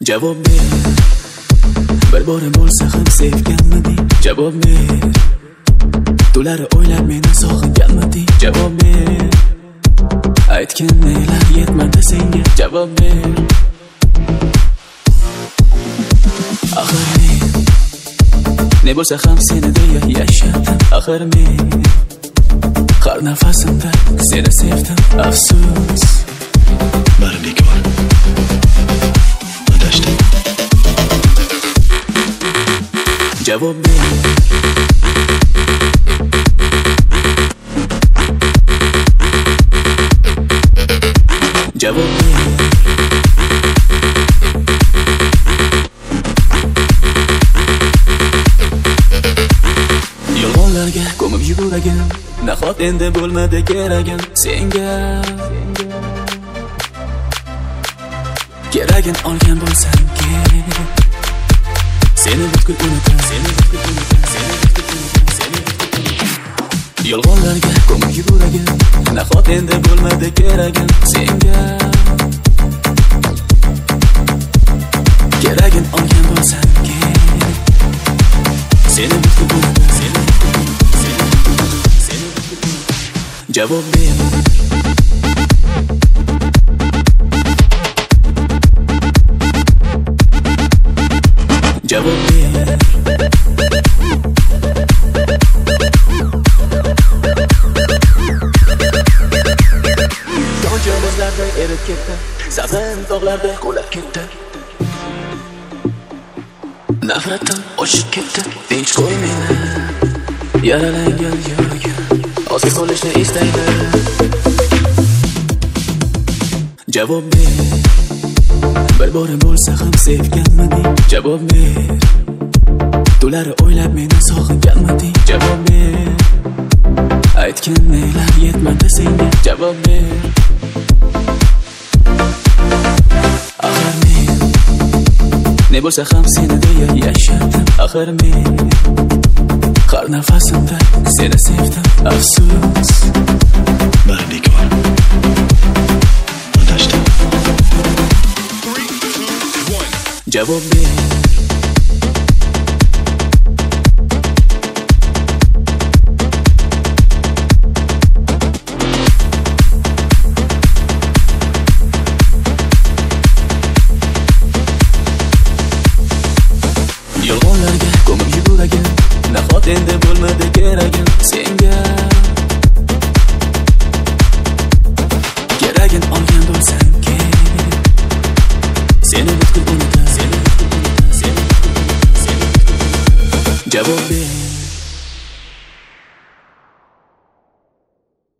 Javob ber, bir bora bo'lsa ham sevganmiding? Javob ber, to'lari o'ylab meni sog'inganmiding? Javob ber, aytgan nelar yetmadi senga? Javob ber, axir men ne bo'lsa ham seni deya yashadim. Axir men har nafasimda seni sevdim. Afsus, bari bekor adashdim. Javob ber, javob ber, yolg'onlarga ko'mib yuragim, nahot endi bo'lmadi keragim senga. Keragin olgan bo'lsam kerak, seni butkul unutaman, seni butkul unutaman, seni butkul unutaman, seni butkul unutaman. Yolg'onlarga ko'mib yuragim, nahot endi bo'lmadi keragim senga. Keragin olgan bo'lsam kerak, seni butkul unutaman, seni butkul unutaman, seni butkul unutaman, seni butkul unutaman. Javob ber, javob ber, yoncha muzlarda erib ketdi, sabrim tog'larda qulab ketdi. Nafratim oshib ketdi, tinch qo'y meni, yaralangan yuragim ozga qolishni istaydi. Javob ber, bir bora bo'lsa ham sevganmiding? Javob ber, to'lari o'ylab meni sog'inganmiding? Javob ber, aytgan nelar yetmadi senga? Javob ber, axir men ne bo'lsa ham seni deya yashadim. Axir men har nafasimda seni sevdim. Afsus, bari bekor adashdim. Javob ber, yolg'onlarga ko'mib yuragim, nahot endi bo'lmadi keragim senga. Keragin olgan bo'lsam kerak, seni butkul unutaman, seni butkul unutaman, seni butkul unutaman, seni butkul unutaman. Javob ber,